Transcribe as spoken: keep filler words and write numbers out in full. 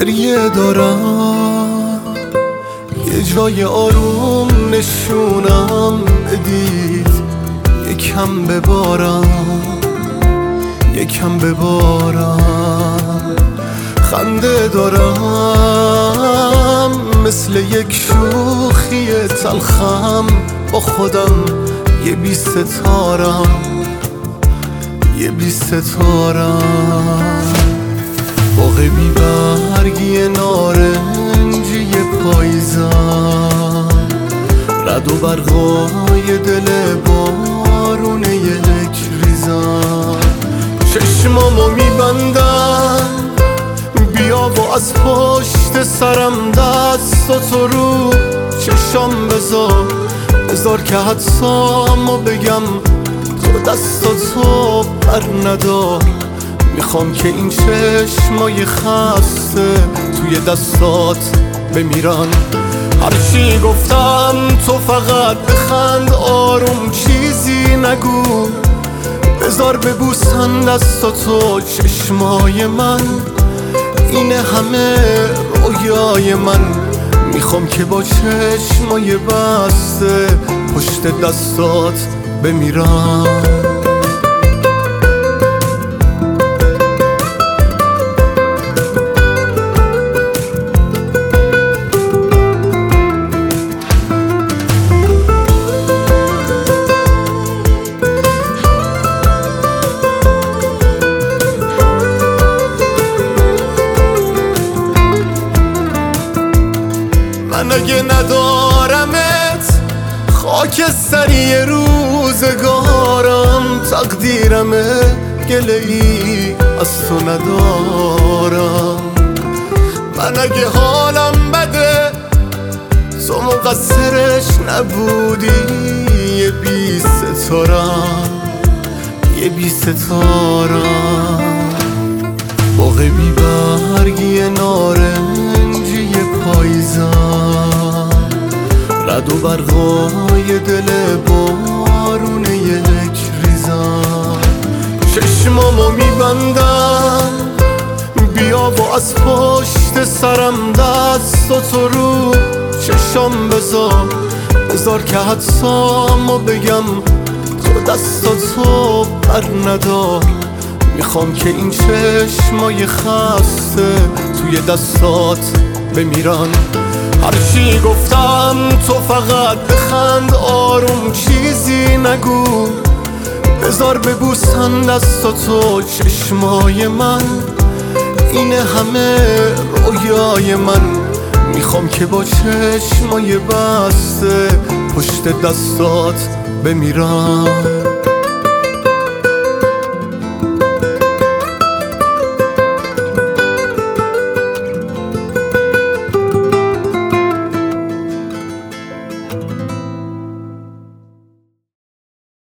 گریه دارم، یه جای آروم نشونم بدید، یکم ببارم یکم ببارم. خنده دارم مثل یک شوخی تلخم، با خودم یه بی ستارم یه بی ستارم. باغ بی برگی نارنجی پاییزم، رد و برقای دل بارونه یک ریزم. چشمامو میبندم بیا و از پشت سرم دستاتو رو چشام بذار، بذار که حدسامو بگم تو دستاتو بر ندار. میخوام که این چشمای خسته توی دستات بمیرن. هرچی گفتم تو فقط بخند، آروم چیزی نگو، بذار ببوسن دستاتو چشمای من. اینه همه رویای من، میخوام که با چشمای بسته پشت دستات بمیرم. من اگه ندارمت خاک سری روزگارم، تقدیرمه گله ای از تو ندارم. من اگه حالم بده تو مقصرش نبودی، یه بی ستارم یه بی ستارم. باغ بی برگی نارنجی پاییزم، رد و برقای دل بارونه یک ریزم. چشمامو میبندم بیا و از پشت سرم دستاتو رو چشام بذار، بذار که حدسامو بگم تو دستاتو بر ندار. میخوام که این چشمای خسته توی دستات بمیرن. هرچی گفتم تو فقط بخند، آروم چیزی نگو، بذار ببوسن دستاتو چشمای من. اینه همه رویای من، میخوام که با چشمای بسته پشت دستات بمیرم.